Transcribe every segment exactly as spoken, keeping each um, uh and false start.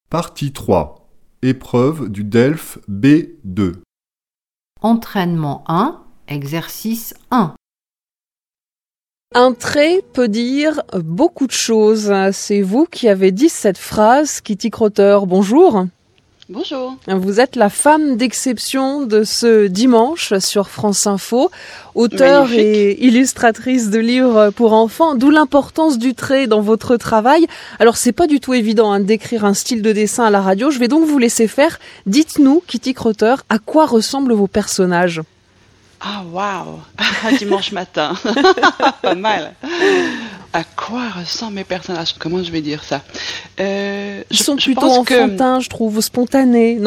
Partie trois. Épreuve du DELF B deux. Entraînement un, exercice un. Un trait peut dire beaucoup de choses. C'est vous qui avez dit cette phrase, Kitty Crotter. Bonjour. Bonjour. Vous êtes la femme d'exception de ce dimanche sur France Info, auteure Magnifique. et illustratrice de livres pour enfants, d'où l'importance du trait dans votre travail. Alors c'est pas du tout évident hein, d'écrire un style de dessin à la radio, je vais donc vous laisser faire. Dites-nous, Kitty Crotter, à quoi ressemblent vos personnages ? Ah, waouh. Dimanche matin. Pas mal. À quoi ressemblent mes personnages ? Comment je vais dire ça ? euh, Ils je, sont je plutôt pense enfantins, que, je trouve, spontanés, non ?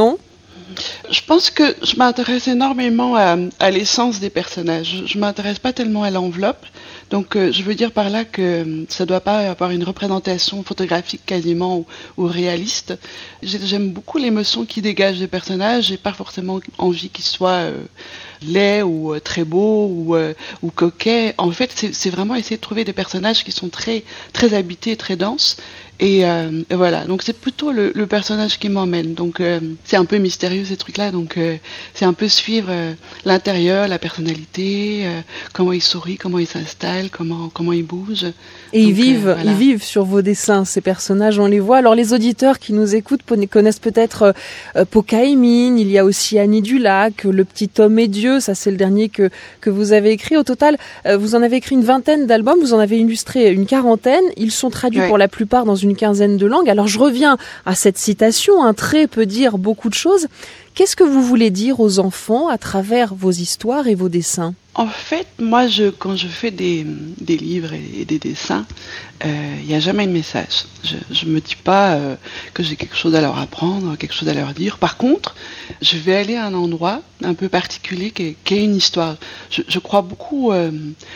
Je pense que je m'intéresse énormément à, à l'essence des personnages. Je ne m'intéresse pas tellement à l'enveloppe. Donc, euh, je veux dire par là que ça ne doit pas avoir une représentation photographique quasiment ou, ou réaliste. J'aime beaucoup l'émotion qui dégage des personnages. J'ai pas forcément envie qu'ils soient euh, laids ou euh, très beaux ou, euh, ou coquets. En fait, c'est, c'est vraiment essayer de trouver des personnages qui sont très, très habités, très denses. Et, euh, et voilà, donc c'est plutôt le, le personnage qui m'emmène. Donc euh, c'est un peu mystérieux ces trucs-là. Donc euh, c'est un peu suivre euh, l'intérieur, la personnalité, euh, comment il sourit, comment il s'installe, comment comment il bouge. Et donc, ils vivent, euh, voilà. ils vivent sur vos dessins, ces personnages, on les voit. Alors les auditeurs qui nous écoutent connaissent peut-être euh, Poca et Mine, il y a aussi Annie Dulac, Le Petit Homme et Dieu, ça c'est le dernier que que vous avez écrit. Au total, euh, vous en avez écrit une vingtaine d'albums, vous en avez illustré une quarantaine. Ils sont traduits Ouais. pour la plupart dans une quinzaine de langues. Alors je reviens à cette citation, un trait peut dire beaucoup de choses. Qu'est-ce que vous voulez dire aux enfants à travers vos histoires et vos dessins ? En fait, moi, je, quand je fais des, des livres et, et des dessins, il euh, n'y a jamais de message. Je ne me dis pas euh, que j'ai quelque chose à leur apprendre, quelque chose à leur dire. Par contre, je vais aller à un endroit un peu particulier qui est, qui est une histoire. Je, je crois beaucoup euh,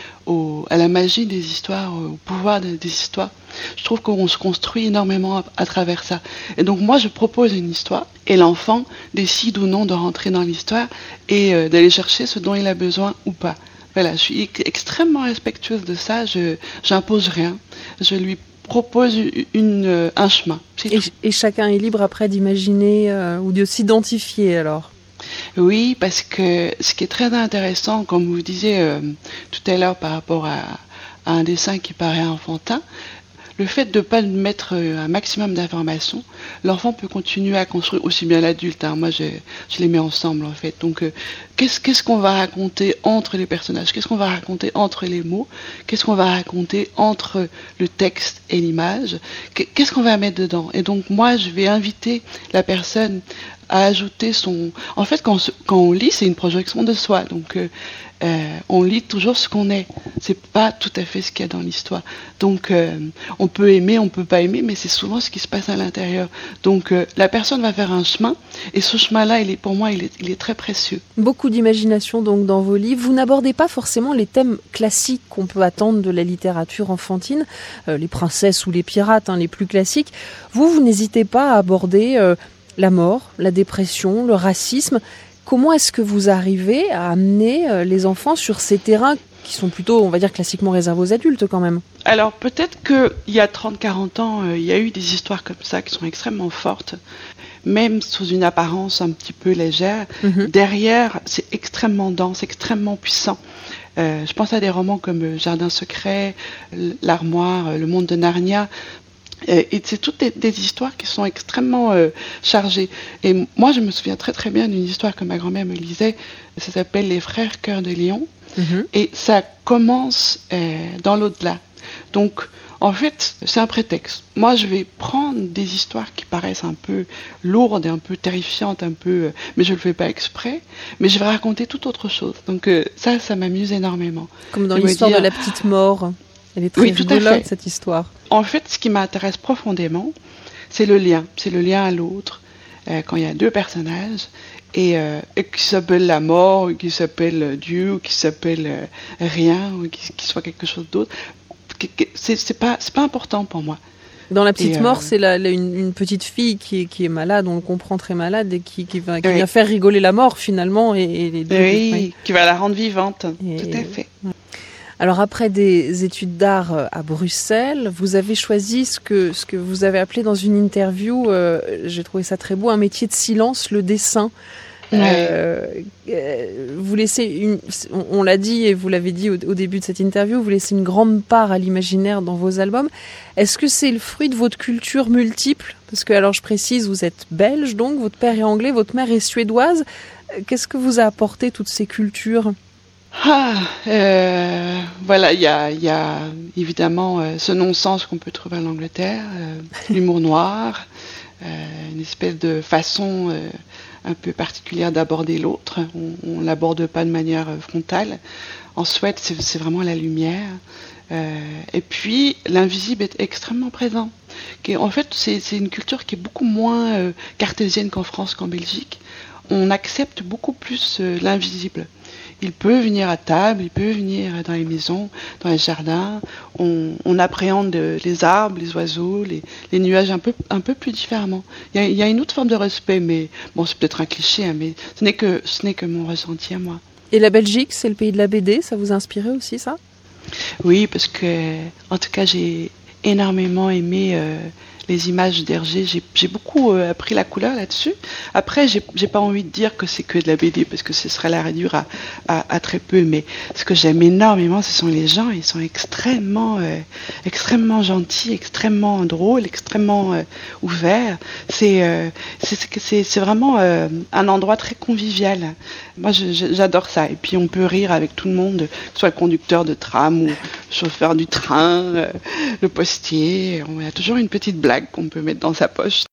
au, à la magie des histoires, au pouvoir des, des histoires. Je trouve qu'on se construit énormément à, à travers ça. Et donc moi, je propose une histoire et l'enfant décide ou non de rentrer dans l'histoire et euh, d'aller chercher ce dont il a besoin ou pas. Voilà, je suis extrêmement respectueuse de ça, je j'impose rien, je lui propose une, une, un chemin. Et, et chacun est libre après d'imaginer euh, ou de s'identifier alors ? Oui, parce que ce qui est très intéressant, comme vous disiez euh, tout à l'heure par rapport à, à un dessin qui paraît enfantin, le fait de ne pas mettre un maximum d'informations, l'enfant peut continuer à construire aussi bien l'adulte. Hein. Moi, je, je les mets ensemble, en fait. Donc, euh, qu'est-ce, qu'est-ce qu'on va raconter entre les personnages ? Qu'est-ce qu'on va raconter entre les mots ? Qu'est-ce qu'on va raconter entre le texte et l'image ? Qu'est-ce qu'on va mettre dedans ? Et donc, moi, je vais inviter la personne à ajouter son... En fait, quand on, se... quand on lit, c'est une projection de soi. Donc, euh, euh, on lit toujours ce qu'on est. C'est pas tout à fait ce qu'il y a dans l'histoire. Donc, euh, on peut aimer, on peut pas aimer, mais c'est souvent ce qui se passe à l'intérieur. Donc, euh, la personne va faire un chemin, et ce chemin-là, il est, pour moi, il est, il est très précieux. Beaucoup d'imagination donc dans vos livres. Vous n'abordez pas forcément les thèmes classiques qu'on peut attendre de la littérature enfantine, euh, les princesses ou les pirates, hein, les plus classiques. Vous, vous n'hésitez pas à aborder euh, la mort, la dépression, le racisme. Comment est-ce que vous arrivez à amener euh, les enfants sur ces terrains qui sont plutôt, on va dire, classiquement réservés aux adultes quand même ? Alors peut-être qu'il y a trente à quarante ans, euh, il y a eu des histoires comme ça qui sont extrêmement fortes, même sous une apparence un petit peu légère. Mm-hmm. Derrière, c'est extrêmement dense, extrêmement puissant. Euh, je pense à des romans comme Jardin secret, L'armoire, Le monde de Narnia. Et c'est toutes des, des histoires qui sont extrêmement euh, chargées. Et moi, je me souviens très très bien d'une histoire que ma grand-mère me lisait. Ça s'appelle Les Frères Cœur de Lion. Mm-hmm. Et ça commence euh, dans l'au-delà. Donc, en fait, c'est un prétexte. Moi, je vais prendre des histoires qui paraissent un peu lourdes, un peu terrifiantes, un peu, euh, mais je le fais pas exprès. Mais je vais raconter tout autre chose. Donc euh, ça, ça m'amuse énormément. Comme dans l'histoire dire... de la petite mort. Elle est très oui, rigolote, cette histoire. En fait, ce qui m'intéresse profondément, c'est le lien. C'est le lien à l'autre. Euh, quand il y a deux personnages, et, euh, et qui s'appellent la mort, ou qui s'appellent Dieu, ou qui s'appellent euh, rien, ou qui, qui soit quelque chose d'autre, c'est, c'est, pas, c'est pas important pour moi. Dans La Petite et Mort, euh... c'est la, la, une, une petite fille qui est, qui est malade, on le comprend très malade, et qui, qui, va, qui oui. vient faire rigoler la mort finalement. Et, et les deux, oui, oui, qui va la rendre vivante, et, tout à fait. Alors après des études d'art à Bruxelles, vous avez choisi ce que, ce que vous avez appelé dans une interview, euh, j'ai trouvé ça très beau, un métier de silence, le dessin. Ouais. Euh, vous laissez une, on l'a dit et vous l'avez dit au, au début de cette interview, vous laissez une grande part à l'imaginaire dans vos albums. Est-ce que c'est le fruit de votre culture multiple ? Parce que, alors je précise, vous êtes belge donc, votre père est anglais, votre mère est suédoise. Qu'est-ce que vous a apporté toutes ces cultures ? Ah, euh, voilà, il y a, y a évidemment euh, ce non-sens qu'on peut trouver en Angleterre, euh, l'humour noir, euh, une espèce de façon euh, un peu particulière d'aborder l'autre. On ne l'aborde pas de manière frontale. En Suède, c'est, c'est vraiment la lumière. Euh, et puis, l'invisible est extrêmement présent. Qui, en fait, c'est, c'est une culture qui est beaucoup moins euh, cartésienne qu'en France, qu'en Belgique. On accepte beaucoup plus euh, l'invisible. Il peut venir à table, il peut venir dans les maisons, dans les jardins. On, on appréhende les arbres, les oiseaux, les, les nuages un peu, un peu plus différemment. Il y, a, il y a une autre forme de respect, mais bon, c'est peut-être un cliché, hein, mais ce n'est que, ce n'est que mon ressenti à moi. Et la Belgique, c'est le pays de la B D, ça vous a inspiré aussi, ça ? Oui, parce que, en tout cas, j'ai énormément aimé euh, les images d'Hergé. J'ai, j'ai beaucoup euh, appris la couleur là-dessus. Après, j'ai, j'ai pas envie de dire que c'est que de la B D, parce que ce serait la réduire à, à, à très peu. Mais ce que j'aime énormément, ce sont les gens. Ils sont extrêmement, euh, extrêmement gentils, extrêmement drôles, extrêmement euh, ouverts. C'est, euh, c'est, c'est, c'est vraiment euh, un endroit très convivial. Moi, je, je, j'adore ça. Et puis, on peut rire avec tout le monde, que ce soit le conducteur de tram ou le chauffeur du train, euh, le postier. On a toujours une petite blague qu'on peut mettre dans sa poche.